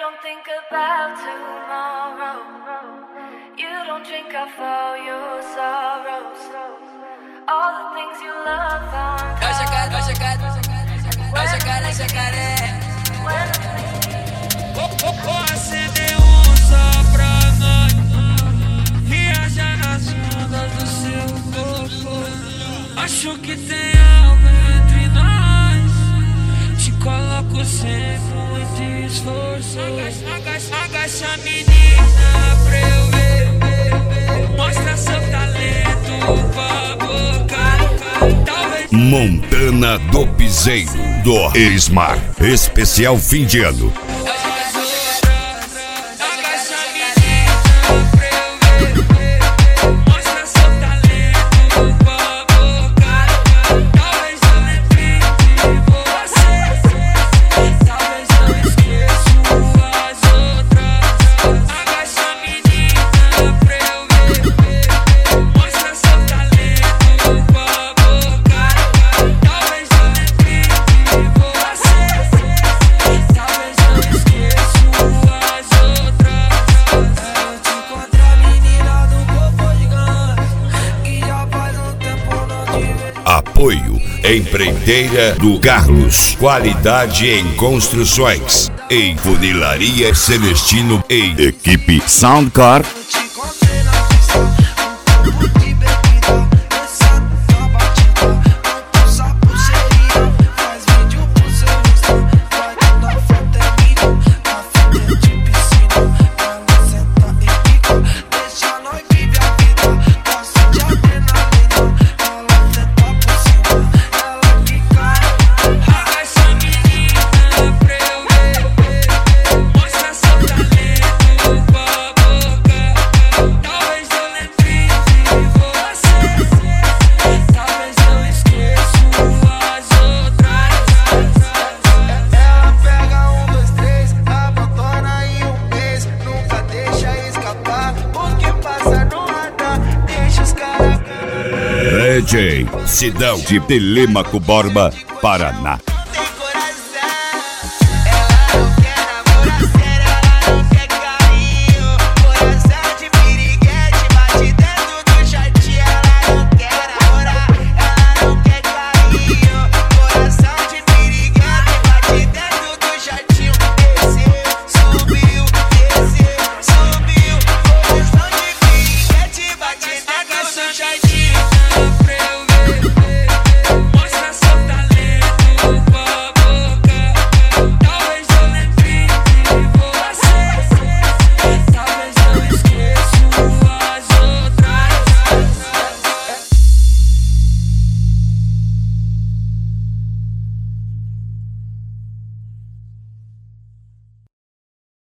don't think about tomorrow. You don't drink off all your sorrows. All the things you love on Acender um só pra nós, viajar nas ondas do seu corpo. Acho que tem algo entre nós. Te coloco sem muito esforço. Agacha menina pra eu ver. Mostra seu talento pra boca. Talvez Montana do Piseiro, do Esmar. Especial fim de ano. Apoio Empreiteira do Carlos, qualidade em construções. Em Funilaria Celestino e equipe Soundcar. DJ Sidão de Telêmaco Borba, Paraná.